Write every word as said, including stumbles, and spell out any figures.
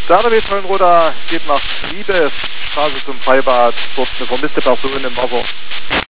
Der R W Tollenroda geht nach Friede, Straße zum Freibad, dort eine vermisste Person im Wasser.